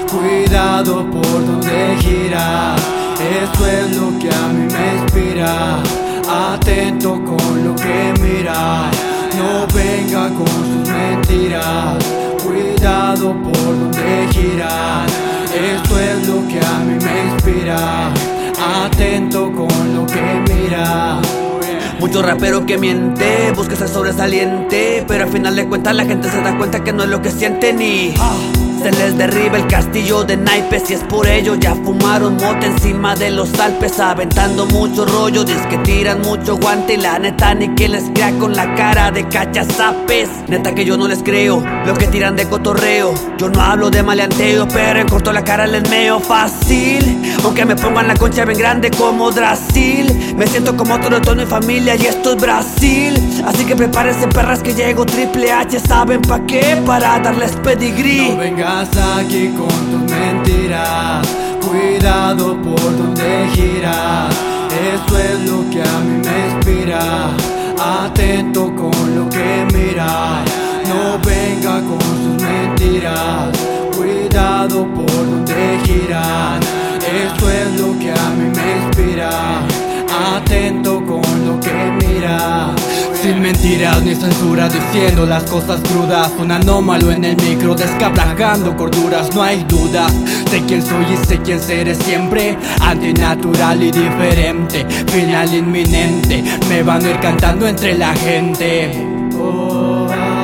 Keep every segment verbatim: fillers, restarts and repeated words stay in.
Cuidado por donde giras, eso es lo que a mí me inspira. Atento con lo que miras, no venga con sus mentiras. Cuidado por donde giras, esto es lo que a mí me inspira. Atento con lo que miras. Mucho rapero que miente, busca ser sobresaliente, pero al final de cuentas la gente se da cuenta que no es lo que sienten y se les derriba el castillo de naipes. Y es por ello ya fumaron mota encima de los Alpes, aventando mucho rollo, dice que tiran mucho guante. Y la neta ni quien les crea con la cara de cachazapes. Neta que yo no les creo lo que tiran de cotorreo. Yo no hablo de maleanteo, pero en corto la cara les meo fácil. Aunque me pongan la concha bien grande como Brasil, me siento como otro de toda mi familia y esto es Brasil. Así que prepárense perras que llego Triple H. ¿Saben pa' qué? Para darles pedigrí. No vengas aquí con tus mentiras, cuidado por donde giras, eso es lo que a mí me inspira. Atento con lo que miras, no venga con sus mentiras. Cuidado por donde giras, esto es lo que a mí me inspira. Atento con lo que mira. Sin mentiras ni censura, diciendo las cosas crudas. Un anómalo en el micro, descablajando corduras, no hay duda. Sé quién soy y sé quién seré siempre. Antinatural y diferente, final inminente. Me van a ir cantando entre la gente. Oh,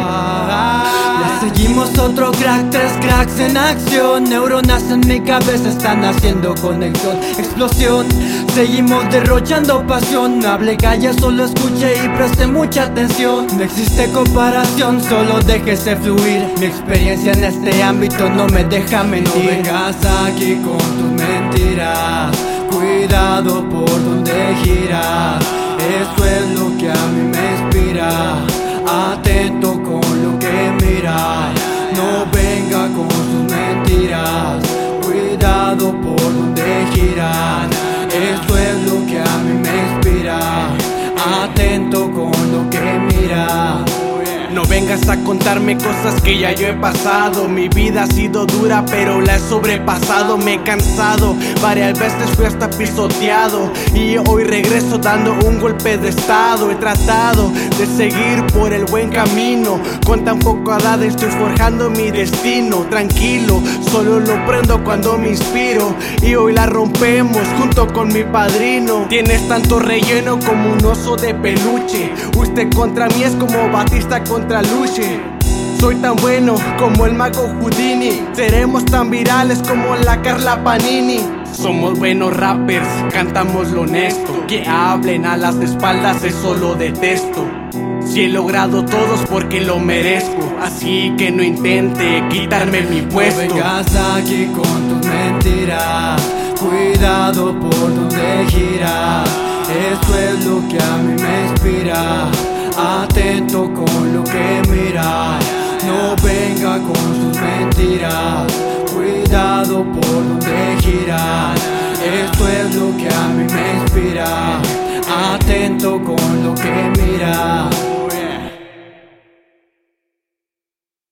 seguimos otro crack, tres cracks en acción. Neuronas en mi cabeza están haciendo conexión, explosión. Seguimos derrochando pasión. No hable, calla, solo escuche y preste mucha atención. No existe comparación, solo déjese fluir. Mi experiencia en este ámbito no me deja mentir. No vengas aquí con tus mentiras, cuidado por donde giras, esto es lo que a mí me inspira. Atento con lo que miras, no venga con sus mentiras. Cuidado por donde giras, esto es lo que a mí me inspira. Atento con lo que miras. No vengas a contarme cosas que ya yo he pasado. Mi vida ha sido dura pero la he sobrepasado. Me he cansado, varias veces fui hasta pisoteado, y hoy regreso dando un golpe de estado. He tratado de seguir por el buen camino, con tan poca edad estoy forjando mi destino. Tranquilo, solo lo prendo cuando me inspiro, y hoy la rompemos junto con mi padrino. Tienes tanto relleno como un oso de peluche. Usted contra mí es como Batista contra Luche. Soy tan bueno como el mago Houdini, seremos tan virales como la Carla Panini. Somos buenos rappers, cantamos lo honesto. Que hablen a las espaldas, eso lo detesto. Si he logrado todos porque lo merezco, así que no intente quitarme mi puesto. No vengas aquí con tus mentiras, cuidado por donde giras, esto es lo que a mí me inspira. Atento con lo que miras, no venga con sus mentiras. Cuidado por donde giras, esto es lo que a mí me inspira. Atento con lo que miras.